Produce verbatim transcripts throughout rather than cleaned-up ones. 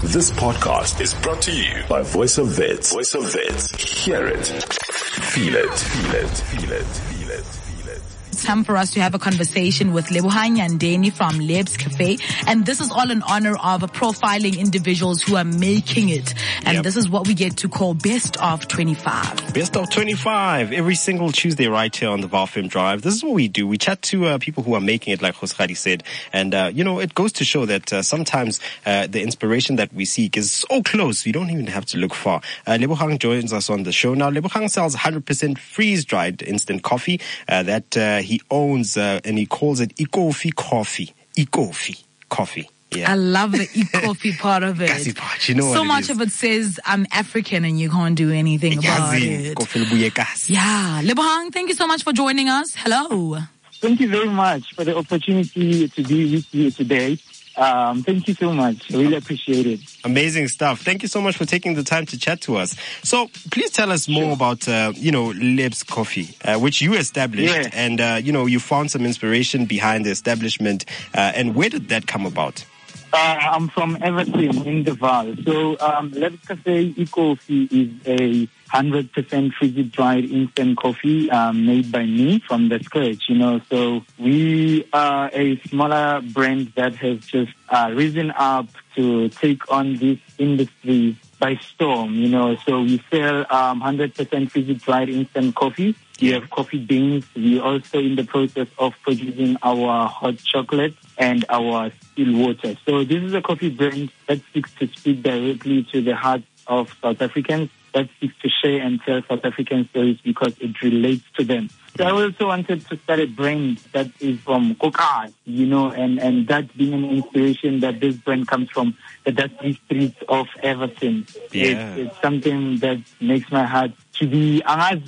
This podcast is brought to you by Voice of Vets. Voice of Vets. Hear it. Feel it. Feel it. Feel it. Feel it. Feel it. It's time for us to have a conversation with Lebohang Nyandeni from Lebs Cafe. And this is all in honor of profiling individuals who are making it. And Yep. this is what we get to call Best of twenty-five. Best of twenty-five every single Tuesday right here on the Valfem Drive. This is what we do. We chat to uh, people who are making it, like Khoskhadi said. And, uh, you know, it goes to show that uh, sometimes uh, the inspiration that we seek is so close, we don't even have to look far. Uh, Lebohang joins us on the show. Now, Lebohang sells one hundred percent freeze-dried instant coffee uh, that uh, he owns, uh, and he calls it Ikofi Coffee. Ikofi Coffee. Yeah. I love the e-coffee part of it. Gazi part, you know so what it much is. of it says I'm African and you can't do anything about Gazi, it. Kofi Lubuye Gazi. Yeah. Lebohang, thank you so much for joining us. Hello. Thank you very much for the opportunity to be with you today. Um, thank you so much. I really appreciate it. Amazing stuff. Thank you so much for taking the time to chat to us. So please tell us more about, uh, you know, Lebs Coffee, uh, which you established. Yeah. And, uh, you know, you found some inspiration behind the establishment. Uh, and where did that come about? Uh, I'm from Everton in the Val. So um, Lebs Cafe e-coffee is a one hundred percent freeze-dried instant coffee um, made by me from the scratch, you know. So we are a smaller brand that has just uh, risen up to take on this industry by storm, you know. So we sell um, one hundred percent freeze-dried instant coffee. We have coffee beans. We're also in the process of producing our hot chocolate and our still water. So this is a coffee brand that seeks to speak directly to the hearts of South Africans, that seeks to share and tell South African stories because it relates to them. So I also wanted to start a brand that is from Kokas, you know, and, and that being an inspiration that this brand comes from the dusty streets of Everton. Yeah. It's, it's something that makes my heart to be,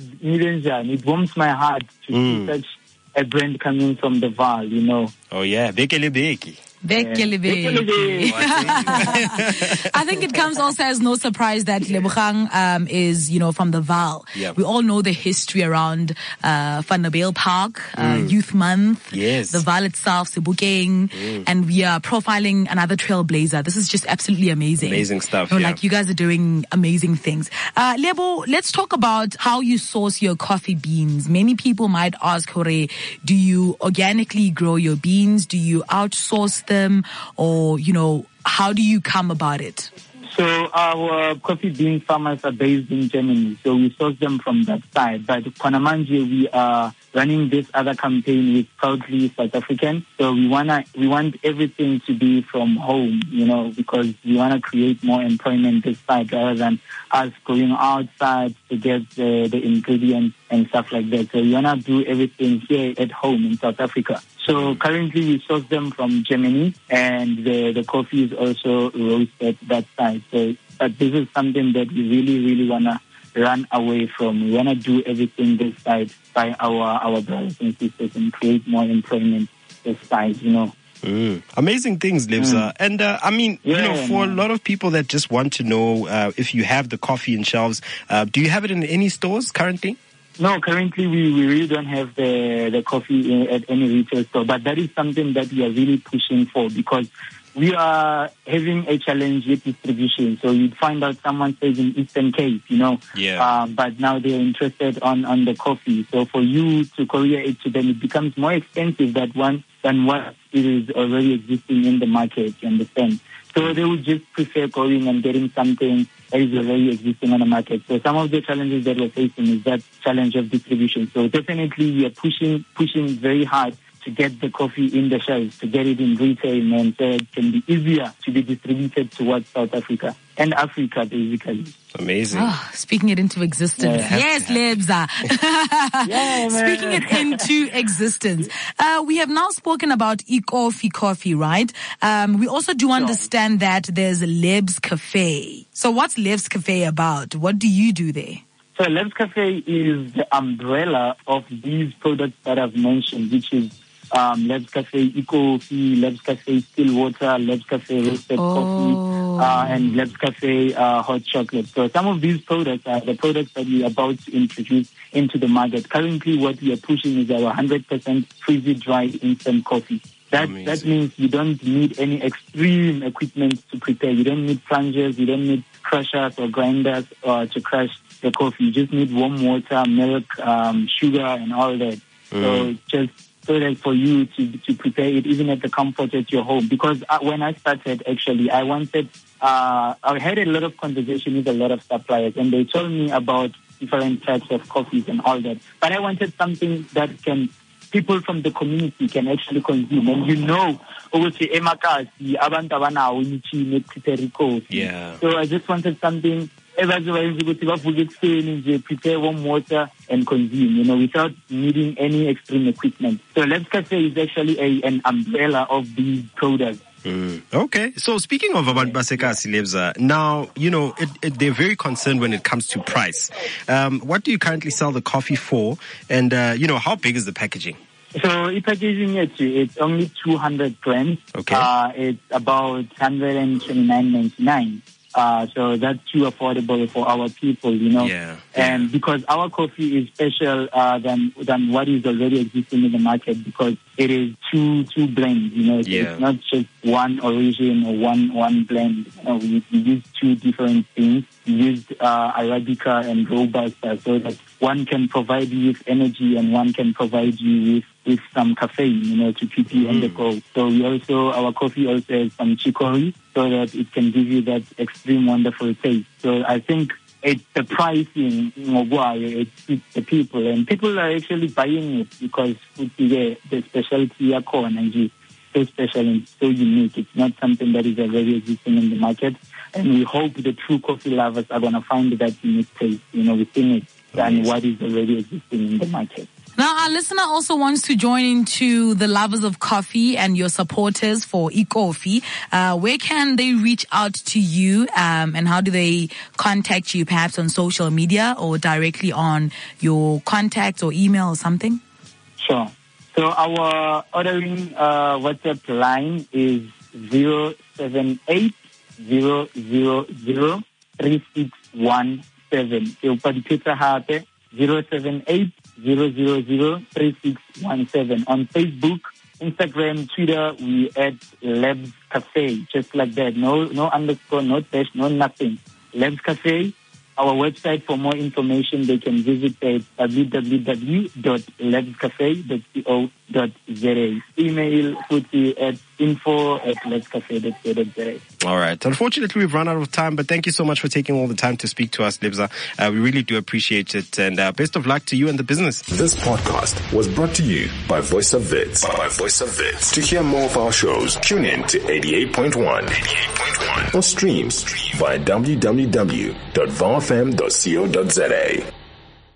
it warms my heart to Mm. see such a brand coming from the Val, you know. Oh, yeah. Bekele Beki. Bekelebe. I think it comes also as no surprise that Lebohang um, is, you know, from the Val. Yep. We all know the history around uh, Van der Bijl Park, uh, Youth Month, Yes. the Val itself, Sebokeng, Mm. and we are profiling another trailblazer. This is just absolutely amazing. Amazing stuff, You know, yeah. Like you guys are doing amazing things. Uh, Lebo, let's talk about how you source your coffee beans. Many people might ask, Hore, do you organically grow your beans? Do you outsource them? Or, you know, how do you come about it? So our coffee bean farmers are based in Germany, so we source them from that side. But Kwanamanje, we are running this other campaign with Proudly South African. So we wanna we want everything to be from home, you know, because we wanna create more employment this side rather than us going outside to get the, the ingredients and stuff like that. So we wanna do everything here at home in South Africa. So currently we source them from Germany, and the, the coffee is also roasted that side. So but this is something that we really, really want to run away from. We want to do everything this side by our, our brothers and sisters and create more employment this side, you know. Mm. Amazing things, Lebsa. Mm. And, uh, I mean, you Yeah, know, for man. a lot of people that just want to know uh, if you have the coffee in shelves, uh, do you have it in any stores currently? No, currently we, we really don't have the, the coffee in, at any retail store, but that is something that we are really pushing for because we are having a challenge with distribution. So you'd find out someone says in Eastern Cape, you know, Yeah. um, but now they're interested on, on the coffee. So for you to courier it to them, it becomes more expensive that one than what it is already existing in the market, you understand? So they would just prefer going and getting something that is already existing on the market. So some of the challenges that we're facing is that challenge of distribution. So definitely we are pushing pushing very hard to get the coffee in the shelves, to get it in retail, and so it can be easier to be distributed towards South Africa and Africa, basically. Amazing. Oh, speaking it into existence. Yeah, yes, Lebsa. Yeah, man. Speaking it into existence. Uh, we have now spoken about e-coffee coffee, right? Um, we also do understand that there's Lebs Cafe. So what's Lebs Cafe about? What do you do there? So Lebs Cafe is the umbrella of these products that I've mentioned, which is um, Lebs Cafe e-coffee, Lebs Cafe still water, Lebs Cafe roasted Oh. coffee, uh, and Lebs Cafe uh, hot chocolate. So some of these products are the products that we are about to introduce into the market. Currently, what we are pushing is our one hundred percent freeze-dried instant coffee. That Amazing. that means you don't need any extreme equipment to prepare. You don't need plungers, you don't need crushers or grinders or to crush the coffee. You just need warm water, milk, um, sugar, and all that. Mm. So just so that for you to to prepare it even at the comfort at your home. Because uh, when I started, actually, I wanted. Uh, I had a lot of conversation with a lot of suppliers, and they told me about different types of coffees and all that. But I wanted something that can people from the community can actually consume. And you know, yeah. So I just wanted something. Prepare warm water and consume, you know, without needing any extreme equipment. So Leb's Cafe is actually a, an umbrella of these products. Mm. Okay. So speaking of Abantu Basekasi, Lebza, now, you know, it, it, they're very concerned when it comes to price. Um, what do you currently sell the coffee for? And, uh, you know, how big is the packaging? So the packaging, it's only two hundred grams. Okay. Uh, it's about one hundred twenty-nine ninety-nine. Uh, so that's too affordable for our people, you know. Yeah. And yeah. because our coffee is special uh, than than what is already existing in the market, because it is two two blends, you know. So yeah. It's not just one origin or one one blend. You know, we, we use two different things. We use uh, Arabica and Robusta, so that one can provide you with energy and one can provide you with with some caffeine, you know, to keep you mm. on the go. So we also, our coffee also has some chicory, so that it can give you that extreme wonderful taste. So I think it's the pricing, it suits the people, and people are actually buying it because the, the specialty are and so special and so unique. It's not something that is already existing in the market, and we hope the true coffee lovers are going to find that unique taste, you know, within it than what is already existing in the market. Now, our listener also wants to join into the lovers of coffee and your supporters for eCoffee. Uh, where can they reach out to you, um, and how do they contact you, perhaps on social media or directly on your contact or email or something? Sure. So our ordering uh, WhatsApp line is zero seven eight zero zero zero three six one seven. zero seven eight zero zero zero three six one seven. On Facebook, Instagram, Twitter, we at Leb's Cafe, just like that. No, no underscore, no dash, no nothing. Leb's Cafe. Our website for more information, they can visit at w w w dot lebs cafe dot co dot z a. Email footy at info at lebs cafe dot co dot z a. All right. Unfortunately, we've run out of time, but thank you so much for taking all the time to speak to us, Lebza. Uh, we really do appreciate it, and uh, best of luck to you and the business. This podcast was brought to you by Voice of Wits. By Voice of Wits. To hear more of our shows, tune in to eighty-eight point one. eighty-eight point one. Or streams via w w w dot v a r f m dot co dot z a.